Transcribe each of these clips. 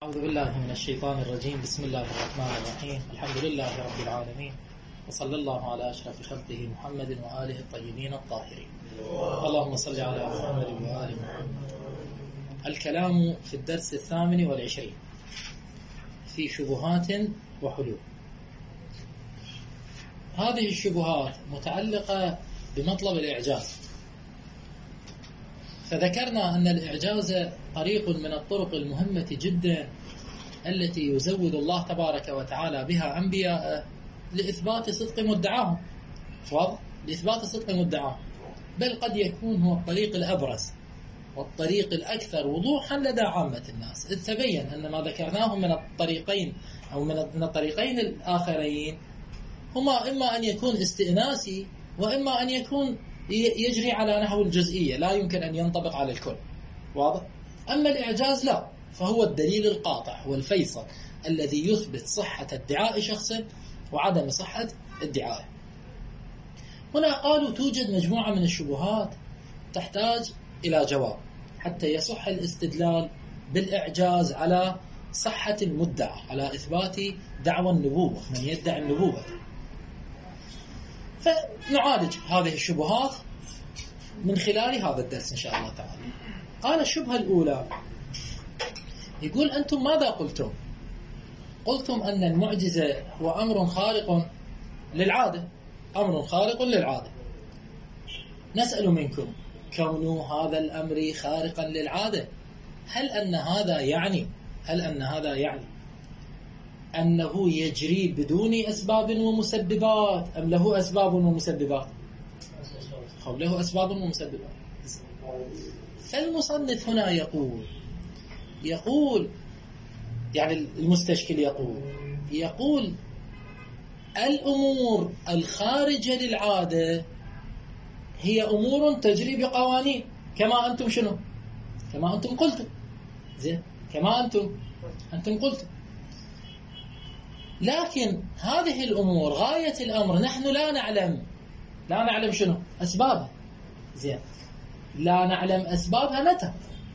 أعوذ بالله من الشيطان الرجيم. بسم الله الرحمن الرحيم. الحمد لله رب العالمين، وصلى الله على أشرف خلقه محمد وآله الطيبين الطاهرين. اللهم صل على محمد وآل محمد. الكلام في الدرس 28 في شبهات وحلول. هذه الشبهات متعلقة بمطلب الإعجاز، فذكرنا أن الإعجاز طريق من الطرق المهمة جدا التي يزود الله تبارك وتعالى بها أنبياءه لإثبات صدق مدعاهم، لإثبات صدق مدعاهم، بل قد يكون هو الطريق الأبرز والطريق الأكثر وضوحا لدى عامة الناس، إذ تبين أن ما ذكرناه من الطريقين أو من الطريقين الآخرين هما إما أن يكون استئناسي وإما أن يكون يجري على نحو الجزئية، لا يمكن أن ينطبق على الكل. واضح؟ أما الإعجاز لا، فهو الدليل القاطع والفيصل الذي يثبت صحة ادعاء شخص وعدم صحة ادعائه. هنا قالوا توجد مجموعة من الشبهات تحتاج إلى جواب حتى يصح الاستدلال بالإعجاز على صحة المدعى، على إثبات دعوى النبوة، من يدعي النبوة. فنعالج هذه الشبهات من خلال هذا الدرس إن شاء الله تعالى. قال الشبهة الأولى، يقول أنتم ماذا قلتم؟ قلتم أن المعجزة هو أمر خارق للعادة، أمر خارق للعادة. نسأل منكم، كون هذا الأمر خارقا للعادة، هل أن هذا يعني أنه يجري بدون أسباب ومسببات أم له أسباب ومسببات؟ له أسباب ومسببات. فالمصنف هنا يقول يعني المستشكل يقول الأمور الخارجة للعادة هي أمور تجري بقوانين، كما أنتم شنو؟ كما أنتم قلتم. زين، كما أنتم قلتم. لكن هذه الأمور غاية الأمر نحن لا نعلم شنو أسبابها. زين، لا نعلم أسبابها متى؟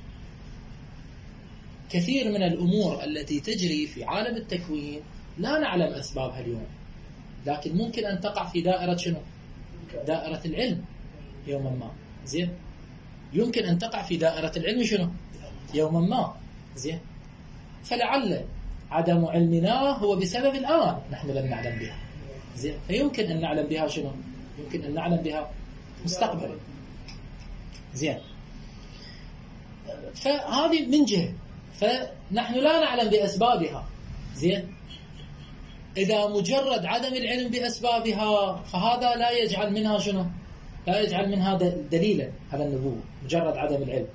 كثير من الأمور التي تجري في عالم التكوين لا نعلم أسبابها اليوم، لكن ممكن أن تقع في دائرة شنو؟ دائرة العلم يوما ما. زين، يمكن أن تقع في دائرة العلم شنو؟ يوما ما. زين، فلعل عدم علمنا هو بسبب الآن نحن لم نعلم بها. زين، فيمكن أن نعلم بها شنو؟ يمكن أن نعلم بها مستقبلا. زين، فهذه من جهة، فنحن لا نعلم بأسبابها. زين، إذا مجرد عدم العلم بأسبابها فهذا لا يجعل منها شنو؟ لا يجعل منها دليلا على النبوة، مجرد عدم العلم.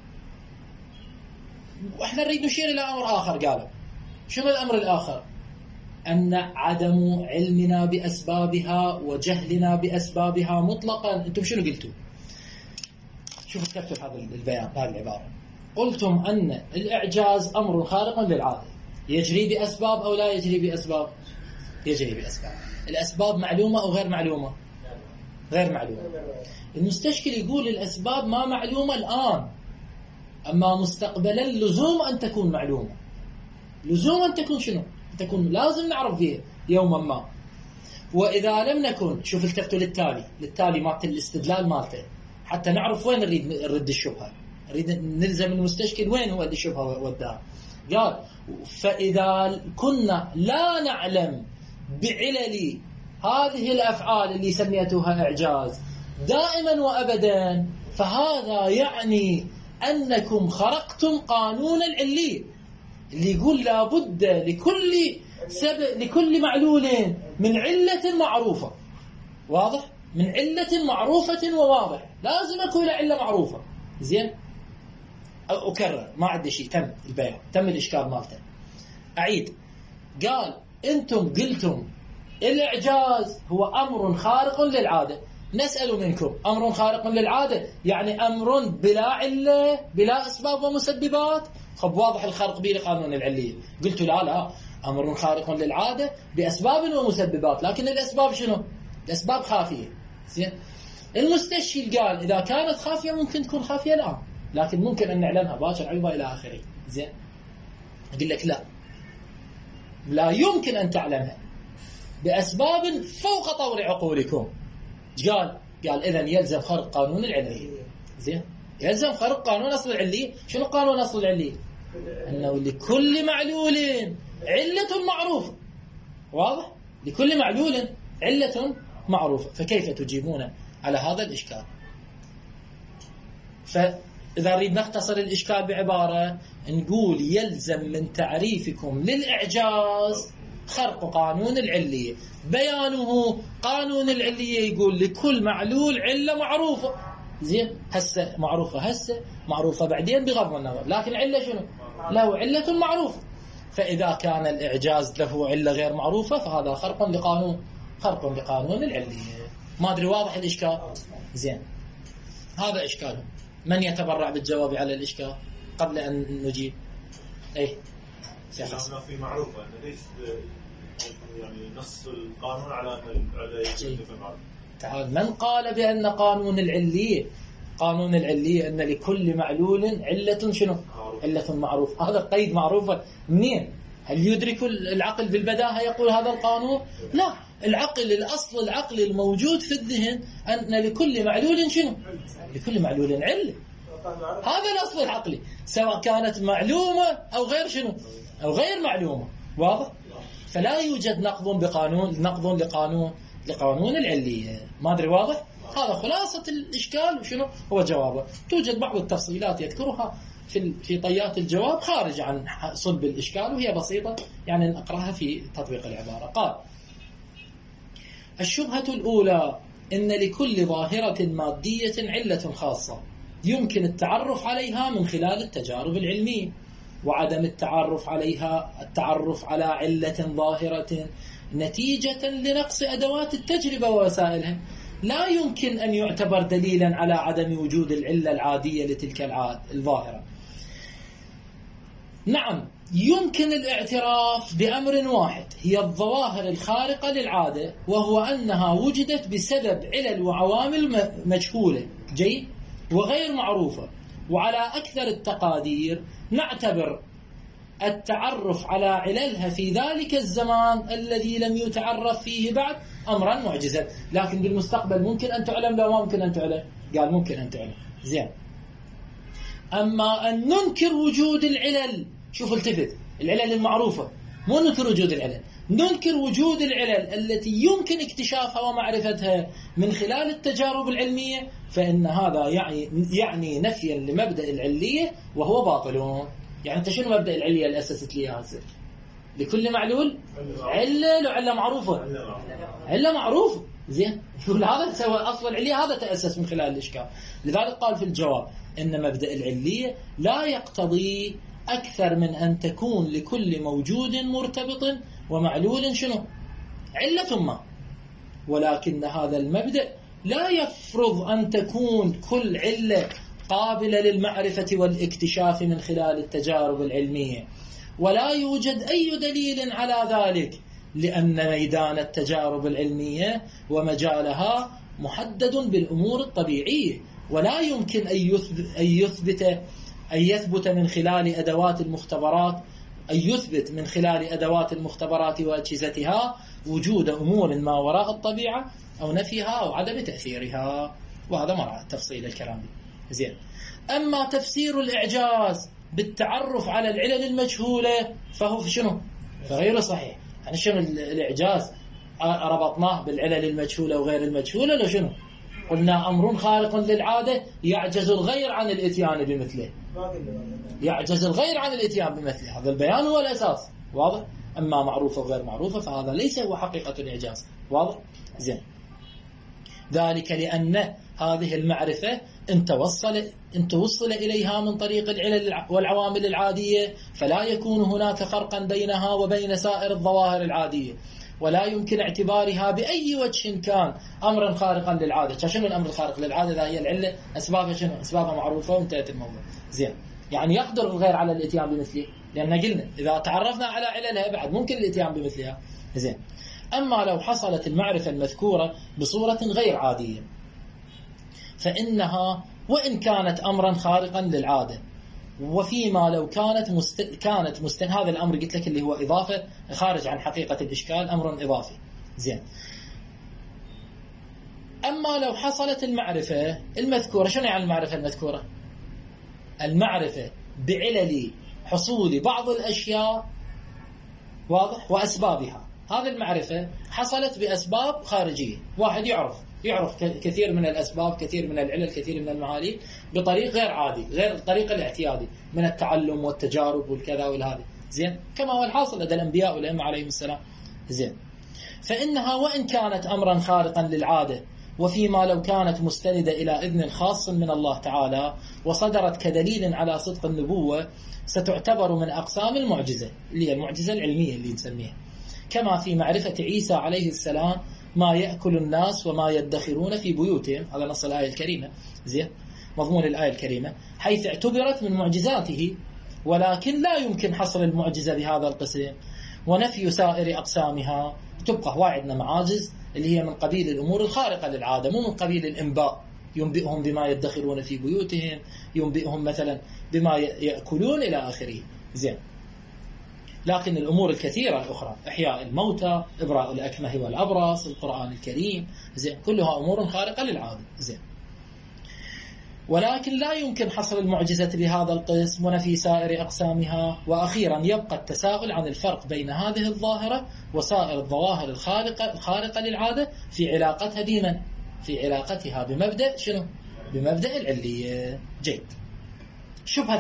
وإحنا نريد نشير إلى أمر آخر. قالوا شنو الأمر الآخر؟ أن عدم علمنا بأسبابها وجهلنا بأسبابها مطلقا. أنتم شنو قلتوا؟ شوفوا كتبتوا هذا البيان، هذه العبارة. قلتم أن الإعجاز أمر خارق للعادة، يجري بأسباب أو لا يجري بأسباب؟ يجري بأسباب. الأسباب معلومة أو غير معلومة؟ غير معلومة. المستشكل يقول الأسباب ما معلومة الآن، أما مستقبلا لزوم أن تكون معلومة. لزوم أن تكون شنو؟ تكون لازم نعرف فيه يوما ما. وإذا لم نكن، شوف التفتوا للتالي مالت الاستدلال مالته حتى نعرف وين نرد الشبهة، نريد نلزم المستشكل وين هو الشبهة وداها. قال فإذا كنا لا نعلم بعلل هذه الأفعال اللي سميتها إعجاز دائما وأبدا، فهذا يعني أنكم خرقتم قانون العلية اللي يقول لابد لكل معلول من علة معروفة. واضح؟ من علة معروفة وواضح، لازم أكون علة معروفة. زين، أكرر، ما عندي شيء، تم البيان، تم الإشكال مالته. أعيد. قال أنتم قلتم الإعجاز هو أمر خارق للعادة. نسأل منكم، أمر خارق للعادة يعني أمر بلا علة بلا أسباب ومسببات؟ خب واضح الخرق به لقانون العلية. قلت لا، أمر خارق للعادة بأسباب ومسببات، لكن الأسباب شنو؟ الأسباب خافية. زين، المستشكل قال إذا كانت خافية ممكن تكون خافية الآن، لكن ممكن أن نعلمها باكر عقبها إلى آخره. زين، أقول لك لا، لا يمكن أن تعلمها بأسباب فوق طور عقولكم. قال إذن يلزم خرق قانون العلية. زين، يلزم خرق قانون أصل العلية. شنو قانون أصل العلية؟ أنه لكل معلول علة معروفة. واضح؟ لكل معلول علة معروفة. فكيف تجيبون على هذا الإشكال؟ فإذا نريد نختصر الإشكال بعبارة نقول يلزم من تعريفكم للإعجاز خرق قانون العلية. بيانه قانون العلية يقول لكل معلول علة معروفة. زين، هسه معروفة بعدين بغض النظر، لكن علة شنو؟ له علة معروفة. فإذا كان الإعجاز له علة غير معروفة فهذا خرق لقانون العلية. ما أدري واضح الإشكال؟ زين، هذا إشكاله. من يتبرع بالجواب على الإشكال قبل أن نجيب؟ أي شيخ في معروفة ليس يعني نص القانون على المعروف. تعال، من قال بأن قانون العلية أن لكل معلول علة شنو؟ علة معروفة. هذا القيد معروفة منين؟ هل يدرك العقل بالبداهة يقول هذا القانون؟ لا، الأصل العقل الموجود في الذهن أن لكل معلول شنو؟ لكل معلول علة. هذا الأصل العقلي، سواء كانت معلومة أو غير شنو؟ أو غير معلومة. واضح؟ فلا يوجد نقض لقانون العلية. ما أدري واضح؟ هذا خلاصة الإشكال. وشنو هو جوابه؟ توجد بعض التفصيلات يذكرها في طيات الجواب خارج عن صلب الإشكال، وهي بسيطة يعني نقرأها في تطبيق العبارة. قال: الشبهة الأولى إن لكل ظاهرة مادية علة خاصة يمكن التعرف عليها من خلال التجارب العلمية، وعدم التعرف على علة ظاهرة نتيجة لنقص أدوات التجربة ووسائلها لا يمكن أن يعتبر دليلا على عدم وجود العلة العادية لتلك الظاهرة. نعم، يمكن الاعتراف بأمر واحد هي الظواهر الخارقة للعادة، وهو أنها وجدت بسبب علل وعوامل مجهولة وغير معروفة. وعلى أكثر التقادير نعتبر التعرف على عللها في ذلك الزمان الذي لم يتعرف فيه بعد أمرا معجزا. لكن بالمستقبل ممكن أن تعلم لو ما ممكن أن تعلم؟ قال ممكن أن تعلم. زين، أما أن ننكر وجود العلل، شوف التفت، العلل المعروفة، مو ننكر وجود العلل، ننكر وجود العلل التي يمكن اكتشافها ومعرفتها من خلال التجارب العلمية، فإن هذا يعني نفيا لمبدأ العلية وهو باطل. يعني أنت شنو مبدأ العلية اللي أسست لي هذا؟ لكل معلول علة، لو علة معروفة، علة معروفة. زين، يقول هذا سوى أصل العلية، هذا تأسس من خلال الإشكال. لذلك قال في الجواب إن مبدأ العلية لا يقتضي أكثر من أن تكون لكل موجود مرتبط ومعلول شنو؟ علة ما، ولكن هذا المبدأ لا يفرض أن تكون كل علة قابلة للمعرفة والاكتشاف من خلال التجارب العلمية، ولا يوجد أي دليل على ذلك، لأن ميدان التجارب العلمية ومجالها محدد بالأمور الطبيعية، ولا يمكن أن يثبت من خلال أدوات المختبرات وأجهزتها وجود أمور ما وراء الطبيعة أو نفيها أو عدم تأثيرها. وهذا مرة تفصيل الكلام. زين، أما تفسير الإعجاز بالتعرف على العلل المجهولة فهو شنو؟ فغير صحيح. يعني شنو الإعجاز؟ ربطناه بالعلل المجهولة وغير المجهولة، لو شنو؟ قلنا أمر خارق للعادة يعجز الغير عن الإتيان بمثله. هذا البيان هو الأساس. واضح؟ أما معروفة وغير معروفة فهذا ليس هو حقيقة الإعجاز. واضح؟ زين، ذلك لأن هذه المعرفة إن توصل إليها من طريق العلل والعوامل العادية فلا يكون هناك فرقا بينها وبين سائر الظواهر العادية، ولا يمكن اعتبارها بأي وجه كان أمرا خارقا للعادة. شنو الأمر الخارق للعادة؟ ذا هي العلة، أسبابها شنو؟ أسبابها معروفة وانتهت الموضوع. زين، يعني يقدر الغير على الاتيان بمثله، لأن قلنا إذا تعرفنا على عللها بعد ممكن الاتيان بمثلها. زين، أما لو حصلت المعرفة المذكورة بصورة غير عادية فإنها وإن كانت أمرا خارقا للعادة وفيما لو كانت هذا الأمر قلت لك اللي هو إضافة خارج عن حقيقة الإشكال، أمر إضافي. زين. أما لو حصلت المعرفة المذكورة، شنو يعني المعرفة المذكورة؟ المعرفة بعلل حصول بعض الأشياء، واضح، وأسبابها. هذه المعرفة حصلت بأسباب خارجية، واحد يعرف كثير من الأسباب، كثير من العلل، كثير من المعالي بطريق غير عادي، غير الطريق الاعتيادي من التعلم والتجارب والكذا والهذه. زين، كما هو الحاصل لدى الأنبياء والأئمة عليهم السلام. زين، فإنها وإن كانت أمرا خارقا للعادة، وفيما لو كانت مستندة إلى إذن خاص من الله تعالى وصدرت كدليل على صدق النبوة، ستعتبر من أقسام المعجزة، اللي هي المعجزة العلمية اللي نسميها. كما في معرفة عيسى عليه السلام ما يأكل الناس وما يدخرون في بيوتهم، هذا نص الآية الكريمة. زين، مضمون الآية الكريمة، حيث اعتبرت من معجزاته، ولكن لا يمكن حصر المعجزة بهذا القسم ونفي سائر أقسامها. تبقى واعدنا معاجز اللي هي من قبيل الأمور الخارقة للعادة، مو من قبيل الإنباء، ينبئهم بما يدخرون في بيوتهم، ينبئهم مثلا بما يأكلون إلى آخره. زين، لكن الأمور الكثيرة الأخرى، إحياء الموتى، إبراء الأكمه والأبرص، القرآن الكريم، زين، كلها أمور خارقة للعادة. زين، ولكن لا يمكن حصر المعجزة بهذا القسم ونفي سائر أقسامها. وأخيرا يبقى التساؤل عن الفرق بين هذه الظاهرة وسائر الظواهر الخارقة للعادة في علاقتها بمن؟ في علاقتها بمبدأ شنو؟ بمبدأ العلية. جيد. الشبهة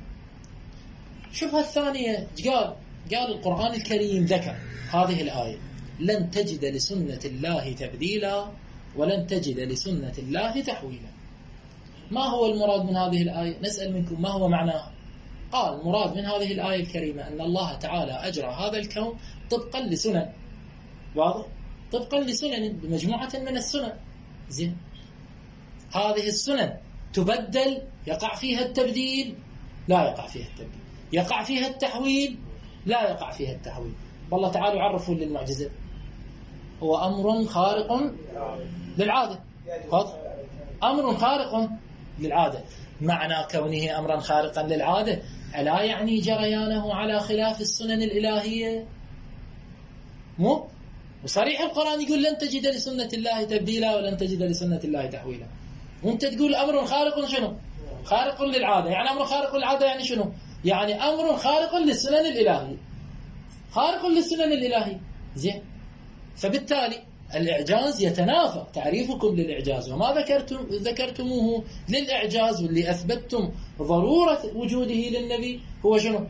الثانية قال القرآن الكريم ذكر هذه الآية: لن تجد لسنة الله تبديلا ولن تجد لسنة الله تحويلا. ما هو المراد من هذه الآية؟ نسأل منكم ما هو معناها. قال المراد من هذه الآية الكريمة أن الله تعالى أجرى هذا الكون طبقا لسنن، واضح؟ طبقا لسنن، بمجموعة من السنن. زين، هذه السنن تبدل، يقع فيها التبديل؟ لا يقع فيها التبديل. يقع فيها التحويل؟ لا يقع فيها التحويل. والله تعالى عرفوا للمعجزة هو أمر خارق للعادة. أمر خارق للعادة. معنى كونه أمرا خارقا للعادة ألا يعني جريانه على خلاف السنن الإلهية؟ مو وصريح القرآن يقول لن تجد لسنة الله تبديلا ولن تجد لسنة الله تحويلا، وانت تقول أمر خارق شنو؟ خارق للعادة. يعني أمر خارق للعادة يعني شنو؟ يعني أمر خارق للسنن الإلهية، خارق للسنن الإلهية. زين، فبالتالي الإعجاز يتنافى، تعريفكم للإعجاز وما ذكرتموه للإعجاز واللي أثبتتم ضرورة وجوده للنبي هو شنو؟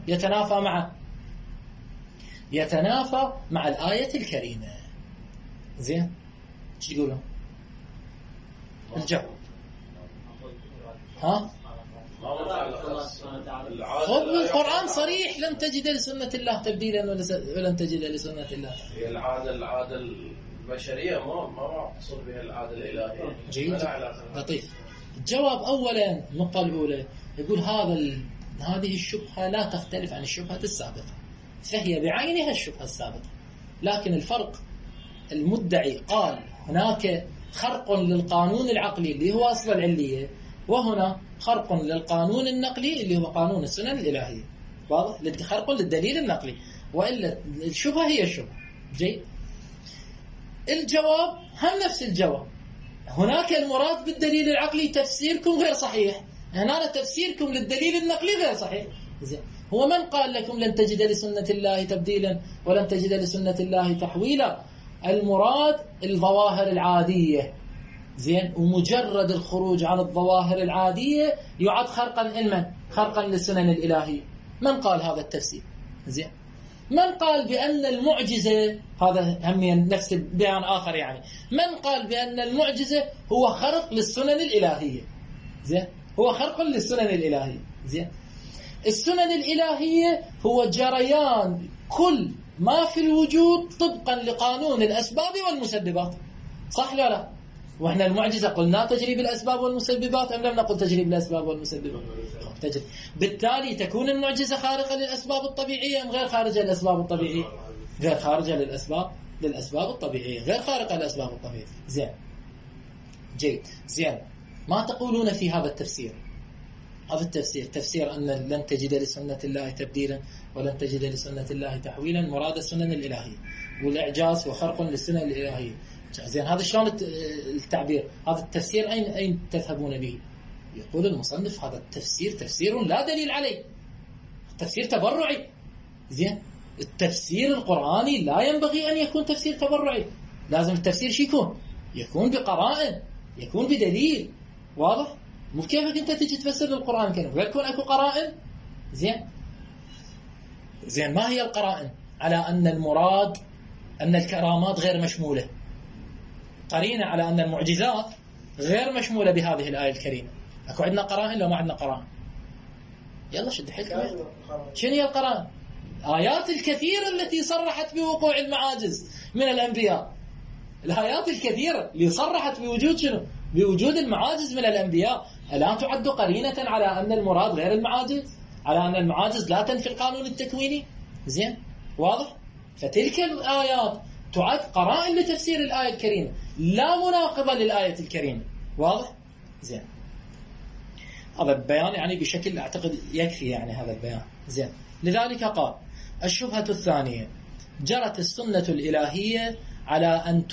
يتنافى مع الآية الكريمة. زين، ايش تقولون؟ الجواب خذ القرآن صريح: لن تجد لسنة الله تبديلا ولن تجد لسنة الله. هي العادة البشرية ما مقصود بها العادة الإلهية. جيد، لطيف. الجواب أولا، النقطة الأولى، يقول هذه الشبهة لا تختلف عن الشبهة السابقة، فهي بعينها الشبهة السابقة. لكن الفرق، المدعي قال هناك خرق للقانون العقلي اللي هو أصل العلية، وهنا خرق للقانون النقلي اللي هو قانون السنن الإلهية. واضح؟ خرق للدليل النقلي، وإلا الشبهة هي الشبهة. جيد. الجواب هم نفس الجواب. هناك المراد بالدليل العقلي تفسيركم غير صحيح، هنا تفسيركم للدليل النقلي غير صحيح. زين، هو من قال لكم لن تجد لسنة الله تبديلا ولن تجد لسنة الله تحويلا؟ المراد الظواهر العادية. زين، ومجرد الخروج عن الظواهر العادية يعد خرقا للسنن الإلهية. من قال هذا التفسير؟ زين، من قال بأن المعجزة، هذا هم نفس بيان آخر، يعني من قال بأن المعجزة هو خرق للسنن الإلهية؟ زين، هو خرق للسنن الإلهية. زين، السنن الإلهية هو جريان كل ما في الوجود طبقا لقانون الأسباب والمسببات، صح ولا لا؟ وإحنا المعجزة قلنا تجري بالأسباب والمسببات أم لم نقل تجري بالأسباب والمسببات؟ تجري. بالتالي تكون المعجزة خارقة للأسباب الطبيعية أم غير خارجة للأسباب الطبيعية؟ غير خارجة للأسباب الطبيعية، غير خارقة للأسباب الطبيعية. زين، جيد. زين، ما تقولون في هذا التفسير؟ هذا التفسير، تفسير أن لن تجد لسنة الله تبديلا ولن تجد لسنة الله تحويلا، مراد السنن الإلهية، والإعجاز وخرق للسنن الإلهية. زين هذا شلون التعبير؟ هذا التفسير أين تذهبون به؟ يقول المصنف هذا التفسير تفسير لا دليل عليه، تفسير تبرعي. زين التفسير القرآني لا ينبغي أن يكون تفسير تبرعي، لازم التفسير شو يكون بقرائن، يكون بدليل واضح. مو كيفك انت تجي تفسر القرآن الكريم ويكون اكو قرائن. زين ما هي القرائن على ان المراد ان الكرامات غير مشمولة؟ قرينة على ان المعجزات غير مشمولة بهذه الآية الكريمة. اكو عندنا قرائن لو ما عندنا قرائن؟ يلا شد حيلك. شنو هي القرائن؟ آيات الكثيرة التي صرحت بوقوع المعاجز من الأنبياء، الآيات الكثيرة اللي صرحت بوجود شنو؟ بوجود المعاجز من الأنبياء. ألا تعد قرينة على أن المراد غير المعاجز، على أن المعاجز لا تنفي القانون التكويني؟ زين واضح. فتلك الآيات تعد قرائن لتفسير الآية الكريمة لا مناقضة للآية الكريمة. واضح. زين هذا البيان يعني بشكل أعتقد يكفي يعني هذا البيان. زين لذلك قال الشبهة الثانية: جرت السنة الإلهية على أن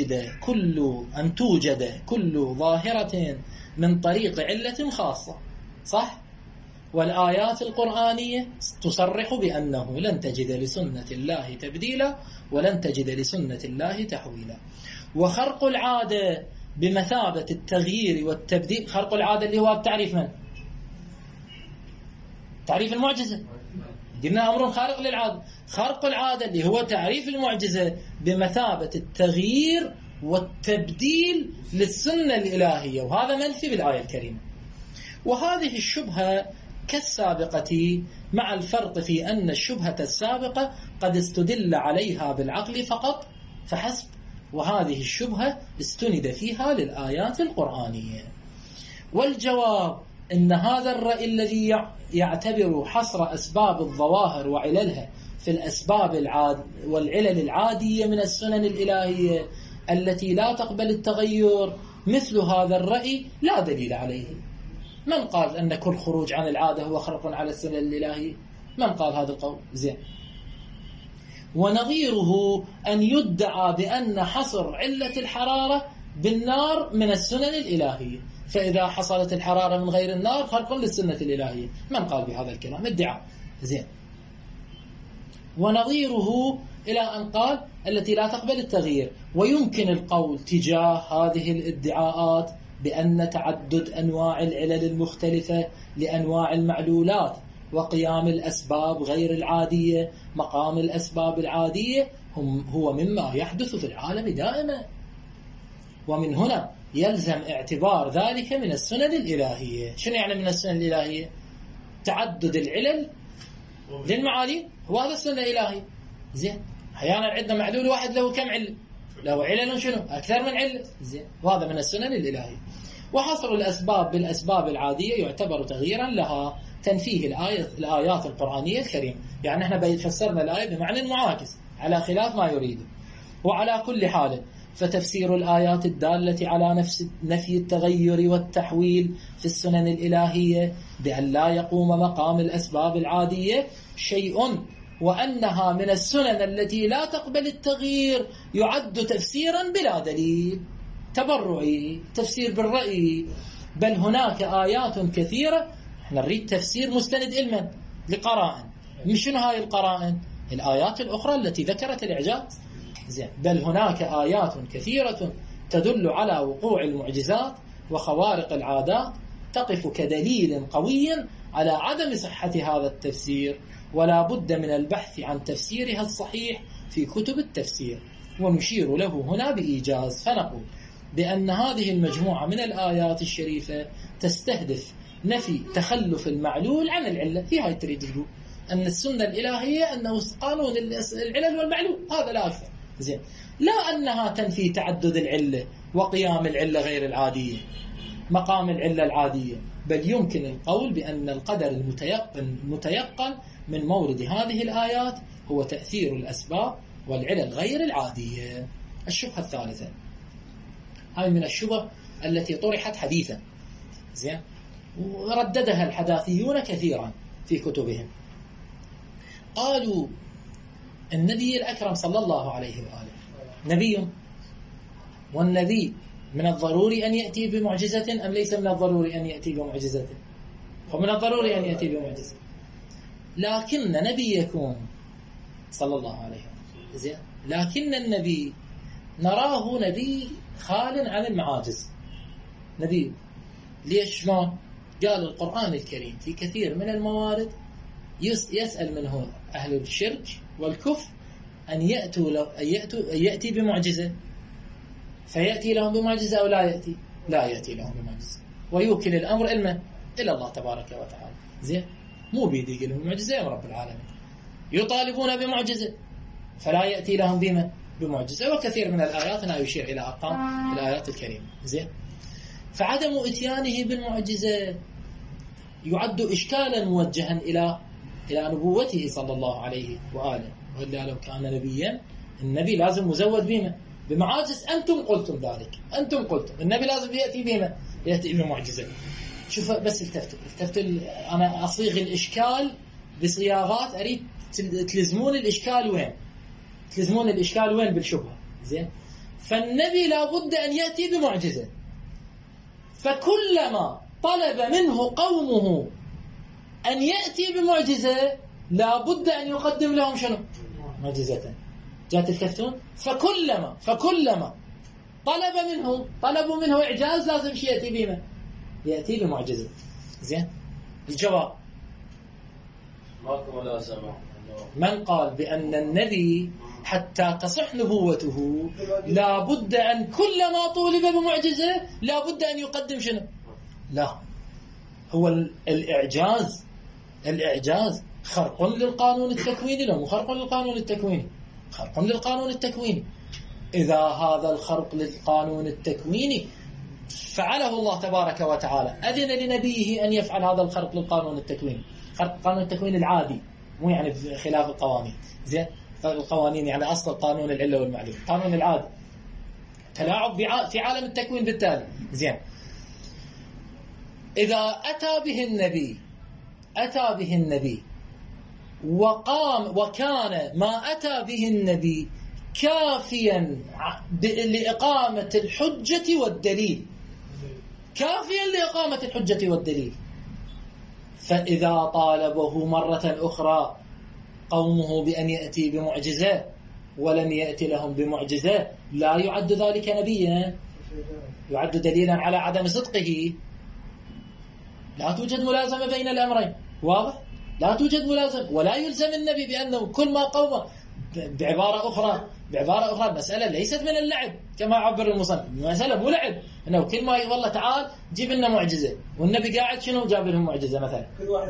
توجد كل ظاهرة من طريق علة خاصة، صح؟ والآيات القرآنية تصرح بأنه لن تجد لسنة الله تبديلا ولن تجد لسنة الله تحويلا. وخرق العادة بمثابة التغيير والتبديل. خرق العادة اللي هو بتعريف من؟ تعريف المعجزة. قلنا أمر خارق للعادة. خرق العادة اللي هو تعريف المعجزة بمثابة التغيير والتبديل للسنة الإلهية، وهذا منفي بالآية الكريمة. وهذه الشبهة كالسابقة مع الفرق في أن الشبهة السابقة قد استدل عليها بالعقل فقط فحسب، وهذه الشبهة استند فيها للآيات القرآنية. والجواب إن هذا الرأي الذي يعتبر حصر أسباب الظواهر وعللها في الأسباب والعلل العادية من السنن الإلهية التي لا تقبل التغير، مثل هذا الرأي لا دليل عليه. من قال أن كل خروج عن العادة هو خرق على السنن الإلهية؟ من قال هذا القول؟ زين. ونظيره أن يدعى بأن حصر علة الحرارة بالنار من السنن الإلهية، فإذا حصلت الحرارة من غير النار خرق للسنة الإلهية. من قال بهذا الكلام؟ ادعاء. زين. ونظيره إلى أن قال التي لا تقبل التغيير. ويمكن القول تجاه هذه الادعاءات بأن تعدد أنواع العلل المختلفة لأنواع المعلولات وقيام الأسباب غير العادية مقام الأسباب العادية هو مما يحدث في العالم دائما، ومن هنا يلزم اعتبار ذلك من السنن الإلهية. شنو يعني من السنن الإلهية؟ تعدد العلل للمعالي هو هذا السنة الإلهية. زين. أحيانا عندنا معلول واحد له كم علة؟ له علل شنو؟ أكثر من علة. زين. وهذا من السنن الإلهية. وحصر الأسباب بالأسباب العادية يعتبر تغييرا لها تنفيه الآيات القرآنية الكريمة. يعني احنا فسرنا الآية بمعنى معاكس على خلاف ما يريده. وعلى كل حال فتفسير الآيات الدالة على نفي التغير والتحويل في السنن الإلهية بأن لا يقوم مقام الأسباب العادية شيء، وأنها من السنن التي لا تقبل التغيير يعد تفسيرا بلا دليل تبرعي، تفسير بالرأي. بل هناك آيات كثيرة، احنا نريد تفسير مستند علما لقرائن. مش شنو هاي القرائن؟ الآيات الأخرى التي ذكرت الإعجاز. زين. بل هناك آيات كثيرة تدل على وقوع المعجزات وخوارق العادات تقف كدليل قوي على عدم صحة هذا التفسير، ولا بد من البحث عن تفسيرها الصحيح في كتب التفسير. ونشير له هنا بإيجاز فنقول بأن هذه المجموعة من الآيات الشريفة تستهدف نفي تخلف المعلول عن العلة. في هاي تريد تقول أن السنة الإلهية أنه قانون العلل والمعلول، هذا لا أكثر. زين. لا أنها تنفي تعدد العلة وقيام العلة غير العادية مقام العلة العادية، بل يمكن القول بأن القدر المتيقن من مورد هذه الآيات هو تأثير الأسباب والعلل غير العادية. الشبهة الثالثة، هاي من الشبه التي طرحت حديثا. زين. ورددها الحداثيون كثيرا في كتبهم. قالوا النبي الأكرم صلى الله عليه وآله نبي، والنبي من الضروري أن يأتي بمعجزة أم ليس من الضروري أن يأتي بمعجزة؟ ومن الضروري أن يأتي بمعجزة، لكن نبي يكون صلى الله عليه وآله زين، لكن النبي نراه نبي خال عن المعاجز، نبي. ليش ما؟ قال القرآن الكريم في كثير من الموارد يسأل منه أهل الشرك والكفر أن يأتي بمعجزة، فيأتي لهم بمعجزة أو لا يأتي؟ لا يأتي لهم بمعجزة، ويوكل الأمر إلى الله تبارك وتعالى زين. مو بيدي لهم معجزة يا رب العالمين، يطالبون بمعجزة فلا يأتي لهم بمعجزة. وكثير من الآيات أنا يشير إلى أرقام الآيات الكريمة زين. فعدم إتيانه بالمعجزة يعد إشكالا موجها إلى نبوته صلى الله عليه وآله. وإلا لو كان نبيا النبي لازم مزود بمعاجز. أنتم قلتم ذلك، أنتم قلتم النبي لازم يأتي بمعجزة. شوف بس التفتوا أنا أصيغ الإشكال بصياغات أريد تلزمون الإشكال وين بالشبهة زين. فالنبي لابد أن يأتي بمعجزة، فكلما طلب منه قومه أن يأتي بمعجزة لابد أن يقدم لهم شنو؟ معجزة. جاءت التفتون. فكلما طلبوا منه إعجاز لازم شيء يأتي بمعجزة زين. الجواب ماكو ملازمة. من قال بأن النبي حتى تصح نبوته لابد أن كلما طولب بمعجزة لابد أن يقدم شنو؟ لا، هو الإعجاز خرق للقانون التكويني. لو خرق للقانون التكويني، خرق للقانون التكويني. إذا هذا الخرق للقانون التكويني فعله الله تبارك وتعالى، أذن لنبيه أن يفعل هذا الخرق للقانون التكويني، خرق القانون التكويني العادي، مو يعني خلاف القوانين زين. القوانين يعني أصل قانون العلة والمعلول، قانون العادي تلاعب في عالم التكوين بالتالي زين. إذا أتى به النبي وكان ما أتى به النبي كافيا لإقامة الحجة والدليل، فإذا طالبه مرة أخرى قومه بأن يأتي بمعجزة ولم يأتي لهم بمعجزة لا يعد ذلك نبيا، يعد دليلا على عدم صدقه. لا توجد ملازمة بين الأمرين، واضح؟ لا توجد ملازمة، ولا يلزم النبي بأنه كل ما قوم. بعبارة أخرى المسألة ليست من اللعب كما عبر المصنف، المسألة مو لعب أنه كل ما والله تعال جيب لنا معجزة، والنبي قاعد شنو جاب لهم معجزة مثلا.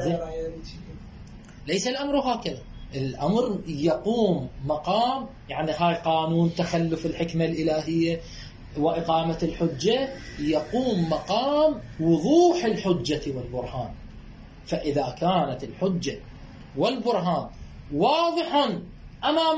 ليس الأمر هكذا، الأمر يقوم مقام يعني هاي قانون تخلف الحكمة الإلهية وإقامة الحجة، يقوم مقام وضوح الحجة والبرهان. فإذا كانت الحجة والبرهان واضح أمام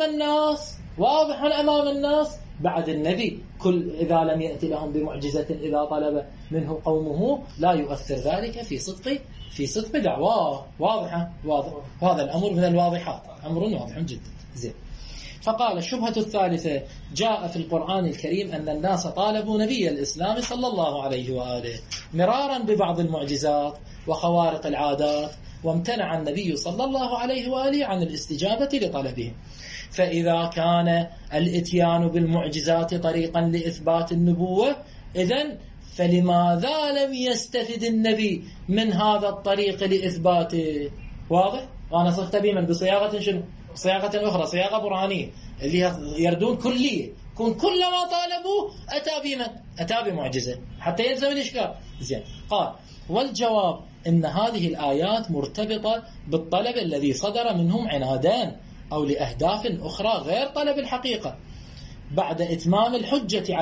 الناس بعد النبي إذا لم يأتي لهم بمعجزة إذا طلب منه قومه لا يؤثر ذلك في صدق دعواه. واضح. وهذا الأمر من الواضحات، أمر واضح جدا زين. فقال الشبهة الثالثة: جاء في القرآن الكريم أن الناس طالبوا نبي الإسلام صلى الله عليه وآله مرارا ببعض المعجزات وخوارق العادات، وامتنع النبي صلى الله عليه وآله عن الاستجابة لطلبهم. فإذا كان الإتيان بالمعجزات طريقا لإثبات النبوة، إذن فلماذا لم يستفد النبي من هذا الطريق لإثباته؟ واضح؟ وأنا صرت بمن بصياغة شنو؟ صياغة أخرى، صياغة برهانية اللي يردون كلية، كلما طالبوا أتى بمعجزة حتى يلزم الإشكال زين. قال: والجواب إن هذه الآيات مرتبطة بالطلب الذي صدر منهم عنادان أو لأهداف أخرى غير طلب الحقيقة بعد إتمام الحجة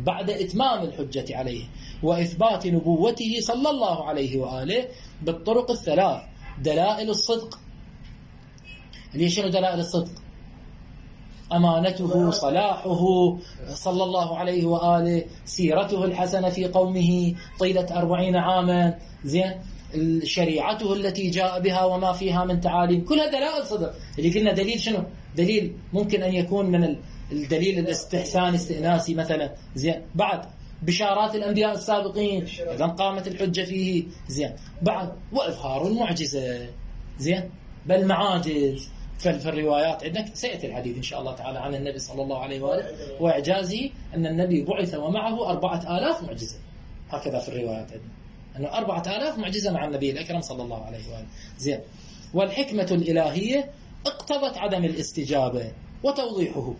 عليه وإثبات نبوته صلى الله عليه وآله بالطرق الثلاث: دلائل الصدق. اللي شنو دلائل الصدق؟ أمانته، صلاحه صلى الله عليه وآله، سيرته الحسنة في قومه طيلة 40 عاما، زين، شريعته التي جاء بها وما فيها من تعاليم، كلها دلائل صدق. اللي قلنا دليل شنو؟ دليل ممكن أن يكون من الدليل الاستحسان استئناسي مثلا، زين، بعد بشارات الأنبياء السابقين إذا قامت الحجة فيه، زين، بعد وإظهار المعجزة، زين، بل معاجز. في الروايات عندك سيأتي الحديث إن شاء الله تعالى عن النبي صلى الله عليه وآله وإعجازه أن النبي بعث ومعه 4000 معجزة، هكذا في الروايات عندنا أنه 4000 معجزة مع النبي الأكرم صلى الله عليه وآله، زين. والحكمة الإلهية اقتضت عدم الاستجابة وتوضيحه.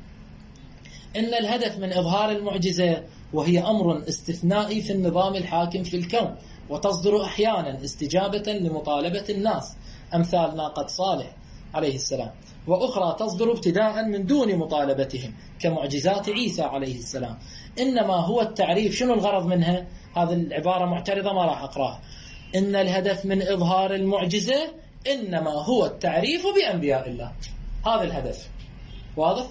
إن الهدف من إظهار المعجزة وهي أمر استثنائي في النظام الحاكم في الكون، وتصدر أحيانا استجابة لمطالبة الناس أمثال ناقة صالح عليه السلام، وأخرى تصدر ابتداء من دون مطالبتهم كمعجزات عيسى عليه السلام. إنما هو التعريف. شنو الغرض منها؟ هذه العبارة معترضة ما راح أقراها. إن الهدف من إظهار المعجزة إنما هو التعريف بأنبياء الله، هذا الهدف، واضح؟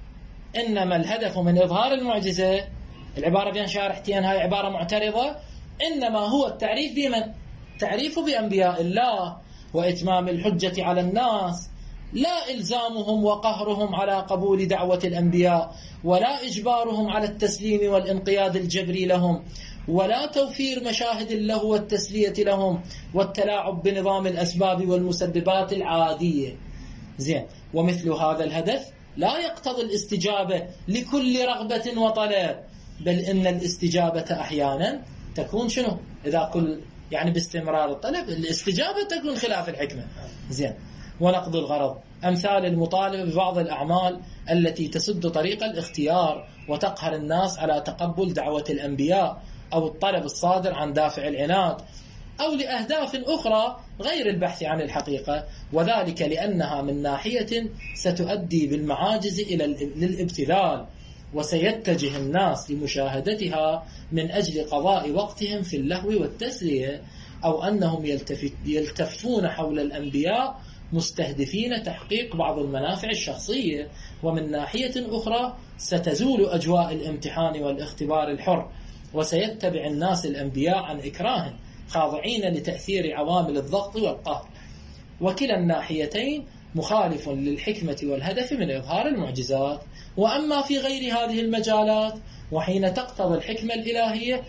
إنما الهدف من إظهار المعجزة، العبارة بين شارحتين هاي عبارة معترضة، إنما هو التعريف بمن؟ تعريف بأنبياء الله وإتمام الحجة على الناس، لا إلزامهم وقهرهم على قبول دعوة الأنبياء، ولا إجبارهم على التسليم والانقياد الجبري لهم، ولا توفير مشاهد اللهو والتسلية لهم والتلاعب بنظام الأسباب والمسببات العادية، زين. ومثل هذا الهدف لا يقتضي الاستجابة لكل رغبة وطلب، بل إن الاستجابة أحيانا تكون شنو؟ إذا كل يعني باستمرار الطلب، الاستجابة تكون خلاف الحكمة، زين. ونقض الغرض أمثال المطالبة ببعض الأعمال التي تسد طريق الاختيار وتقهر الناس على تقبل دعوة الأنبياء، أو الطلب الصادر عن دافع العناد، أو لأهداف أخرى غير البحث عن الحقيقة، وذلك لأنها من ناحية ستؤدي بالمعاجز إلى الابتذال، وسيتجه الناس لمشاهدتها من أجل قضاء وقتهم في اللهو والتسلية، أو أنهم يلتفون حول الأنبياء مستهدفين تحقيق بعض المنافع الشخصية. ومن ناحية أخرى ستزول أجواء الامتحان والاختبار الحر، وسيتبع الناس الأنبياء عن إكراه خاضعين لتأثير عوامل الضغط والقهر. وكلا الناحيتين مخالف للحكمة والهدف من إظهار المعجزات. وأما في غير هذه المجالات، وحين تقتضي الحكمة الإلهية،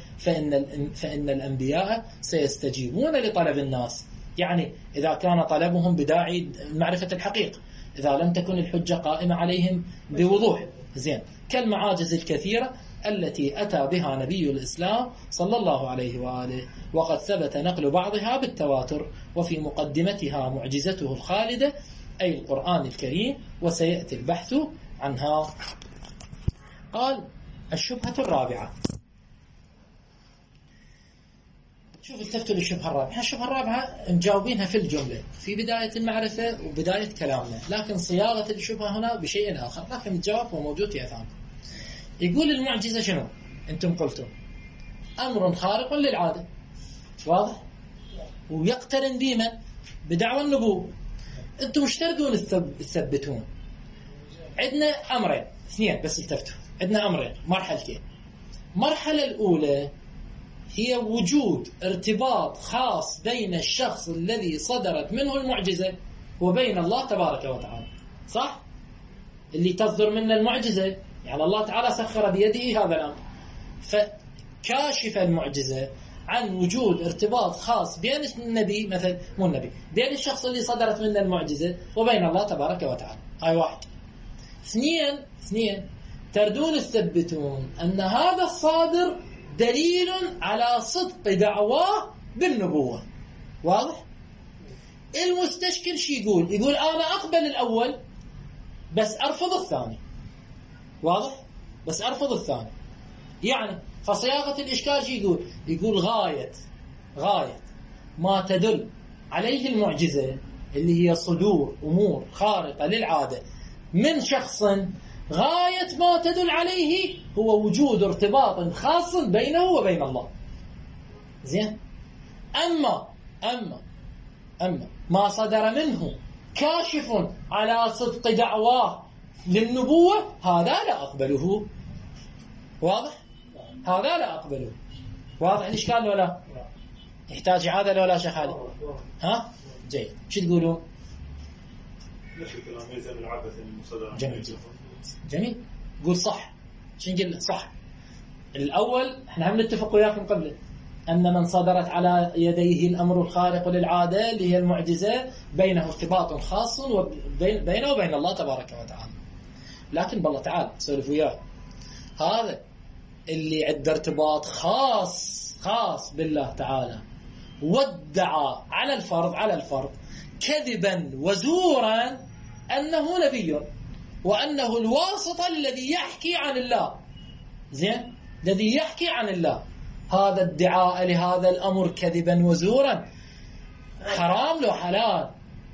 فإن الأنبياء سيستجيبون لطلب الناس، يعني إذا كان طلبهم بداعي معرفة الحقيقة، إذا لم تكن الحجة قائمة عليهم بوضوح، زين، كالمعاجز الكثيرة التي أتى بها نبي الإسلام صلى الله عليه وآله، وقد ثبت نقل بعضها بالتواتر، وفي مقدمتها معجزته الخالدة أي القرآن الكريم، وسيأتي البحث عنها. قال الشبهة الرابعة. شوف التفتوا للشبهة الرابعة. الشبهة الرابعة مجاوبينها في الجملة في بداية المعرفة وبداية كلامنا، لكن صياغة الشبهة هنا بشيء آخر، لكن الجواب هو موجود في أثامكم. يقول المعجزة شنو؟ أنتم قلتم أمر خارق للعادة، واضح؟ ويقترن بمن؟ بدعوى النبوة. أنتم مش تردون تثبتون. عندنا أمرين اثنين بس التفتوا. عندنا أمرين، مرحلتين. المرحلة الأولى هي وجود ارتباط خاص بين الشخص الذي صدرت منه المعجزة وبين الله تبارك وتعالى، صح؟ اللي تصدر منه المعجزة يعني الله تعالى سخر بيده هذا الأمر، فكاشف المعجزة عن وجود ارتباط خاص بين النبي مثلا، مو النبي، بين الشخص اللي صدرت منه المعجزة وبين الله تبارك وتعالى. هاي واحد. اثنين تردون تثبتون أن هذا الصادر دليل على صدق دعواه بالنبوة، واضح؟ المستشكل شي يقول أنا أقبل الأول بس أرفض الثاني، واضح؟ بس أرفض الثاني. يعني فصياغة الإشكال شي يقول غاية ما تدل عليه المعجزة اللي هي صدور أمور خارقة للعادة من شخص، غاية ما تدل عليه هو وجود ارتباط خاص بينه وبين الله، زين. أما ما صدر منه كاشف على صدق دعواه للنبوة هذا لا أقبله. واضح؟ هذا لا أقبله. واضح الإشكال ولا؟ يحتاج إعادة ولا شيخ علي؟ ها؟ جيد. شو تقولون؟ نفس الكلام يلزم العبث المصدر. جميل. قول صح. شو نقول صح؟ الأول احنا هم نتفق وياكم قبل أن من صدرت على يديه الأمر الخارق للعادة اللي هي المعجزة بينه ارتباط خاص بينه وبين الله تبارك وتعالى. لكن بالله تعالى سولف وياه هذا اللي عنده ارتباط خاص بالله تعالى وادعى على الفرض كذبا وزورا أنه نبي وأنه الواسطة الذي يحكي عن الله. زين؟ الذي يحكي عن الله. هذا الدعاء لهذا الأمر كذبا وزورا حرام لو حلال؟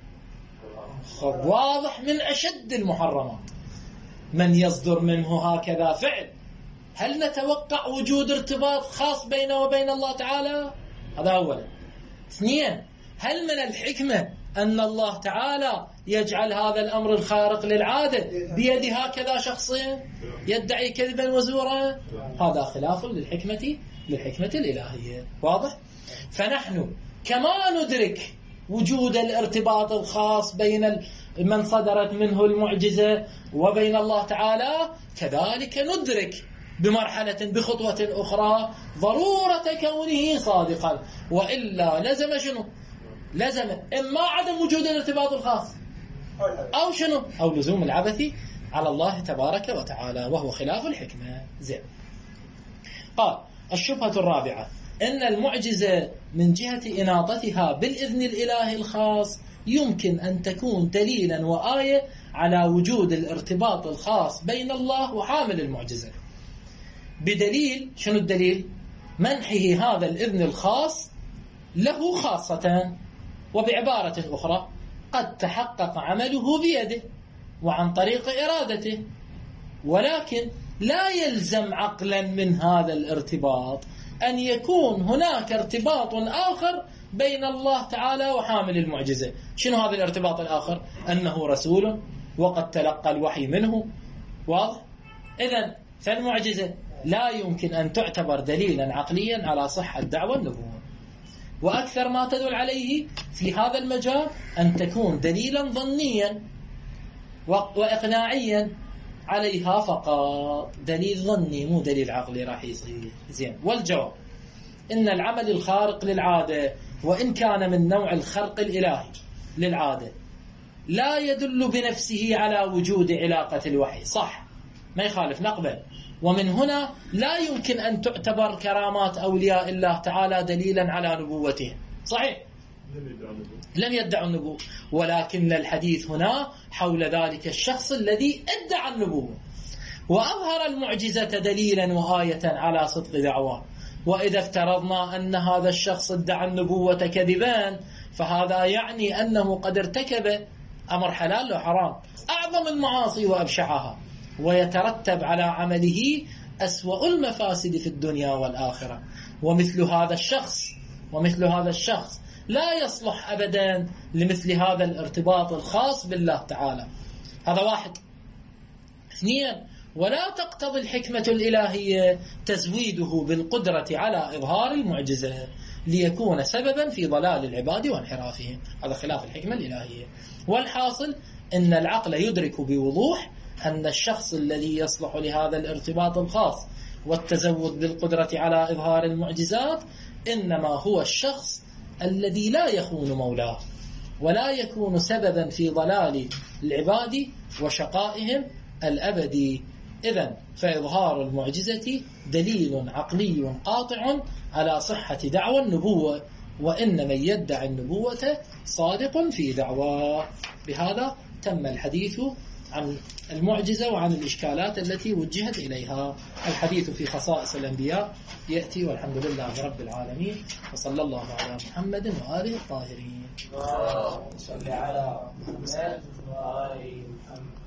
واضح من أشد المحرمات. من يصدر منه هكذا فعل هل نتوقع وجود ارتباط خاص بينه وبين الله تعالى؟ هذا أولا. اثنين، هل من الحكمة أن الله تعالى يجعل هذا الأمر الخارق للعادة بيد هكذا شخص يدعي كذبا وزورا؟ هذا خلاف للحكمة الإلهية. واضح؟ فنحن كما ندرك وجود الارتباط الخاص بين من صدرت منه المعجزة وبين الله تعالى كذلك ندرك بخطوة أخرى ضرورة كونه صادقا، وإلا لزم شنو؟ لزم إما عدم وجود الارتباط الخاص أو شنو؟ أو لزوم العبث على الله تبارك وتعالى وهو خلاف الحكمة. زين. قال الشبهة الرابعة أن المعجزة من جهة إناطتها بالإذن الإلهي الخاص يمكن أن تكون دليلا وآية على وجود الارتباط الخاص بين الله وحامل المعجزة، بدليل شنو الدليل؟ منحه هذا الإذن الخاص له خاصة، وبعبارة أخرى قد تحقق عمله بيده وعن طريق إرادته، ولكن لا يلزم عقلا من هذا الارتباط أن يكون هناك ارتباط آخر بين الله تعالى وحامل المعجزة. شنو هذا الارتباط الآخر؟ أنه رسول وقد تلقى الوحي منه. واضح؟ إذن فالمعجزة لا يمكن أن تعتبر دليلا عقليا على صحة دعوى النبوة، وأكثر ما تدل عليه في هذا المجال أن تكون دليلا ظنيا وإقناعيا عليها فقط. دليل ظني مو دليل عقلي راح يصير. زين. والجواب إن العمل الخارق للعادة وإن كان من نوع الخرق الإلهي للعادة لا يدل بنفسه على وجود علاقة الوحي. صح، ما يخالف، نقبل. ومن هنا لا يمكن أن تعتبر كرامات أولياء الله تعالى دليلا على نبوتهم. صحيح، لم يدعوا النبوة، ولكن الحديث هنا حول ذلك الشخص الذي ادعى النبوة وأظهر المعجزة دليلا وآية على صدق دعواه. وإذا افترضنا أن هذا الشخص ادعى النبوة كذبان فهذا يعني أنه قد ارتكب أمر حلال وحرام، أعظم المعاصي وأبشعها، ويترتب على عمله أسوأ المفاسد في الدنيا والآخرة. ومثل هذا الشخص لا يصلح أبدا لمثل هذا الارتباط الخاص بالله تعالى. هذا واحد. اثنين، ولا تقتضي الحكمة الإلهية تزويده بالقدرة على إظهار المعجزة ليكون سببا في ضلال العباد وانحرافهم. هذا خلاف الحكمة الإلهية. والحاصل أن العقل يدرك بوضوح أن الشخص الذي يصلح لهذا الارتباط الخاص والتزود بالقدرة على إظهار المعجزات إنما هو الشخص الذي لا يخون مولاه ولا يكون سببا في ضلال العباد وشقائهم الأبدي. إذن فإظهار المعجزة دليل عقلي قاطع على صحة دعوى النبوة، وإن من يدعي النبوة صادق في دعواه. بهذا تم الحديث عن المعجزة وعن الإشكالات التي وجهت إليها. الحديث في خصائص الأنبياء يأتي، والحمد لله رب العالمين، وصلى الله على محمد وآله الطاهرين. صل على محمد وآل محمد.